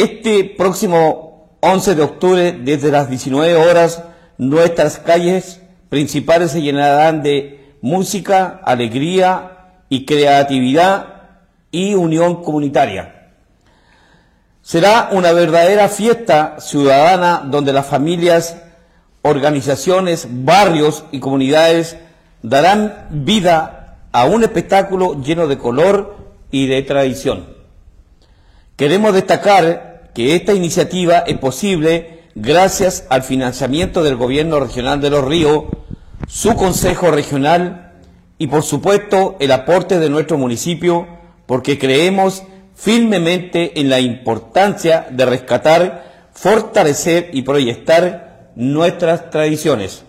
Este próximo 11 de octubre, desde las 19 horas, nuestras calles principales se llenarán de música, alegría y creatividad y unión comunitaria. Será una verdadera fiesta ciudadana donde las familias, organizaciones, barrios y comunidades darán vida a un espectáculo lleno de color y de tradición. Queremos destacar que esta iniciativa es posible gracias al financiamiento del Gobierno Regional de Los Ríos, su Consejo Regional y, por supuesto, el aporte de nuestro municipio, porque creemos firmemente en la importancia de rescatar, fortalecer y proyectar nuestras tradiciones.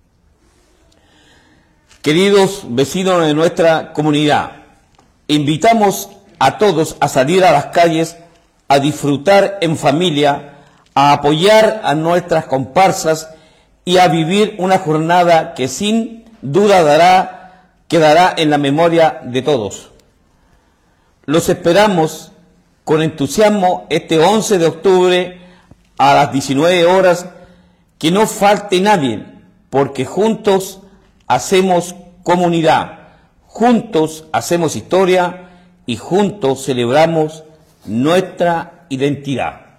Queridos vecinos de nuestra comunidad, invitamos a todos a salir a las calles, a disfrutar en familia, a apoyar a nuestras comparsas y a vivir una jornada que sin duda quedará en la memoria de todos. Los esperamos con entusiasmo este 11 de octubre a las 19 horas, que no falte nadie, porque juntos hacemos comunidad, juntos hacemos historia y juntos celebramos nuestra identidad.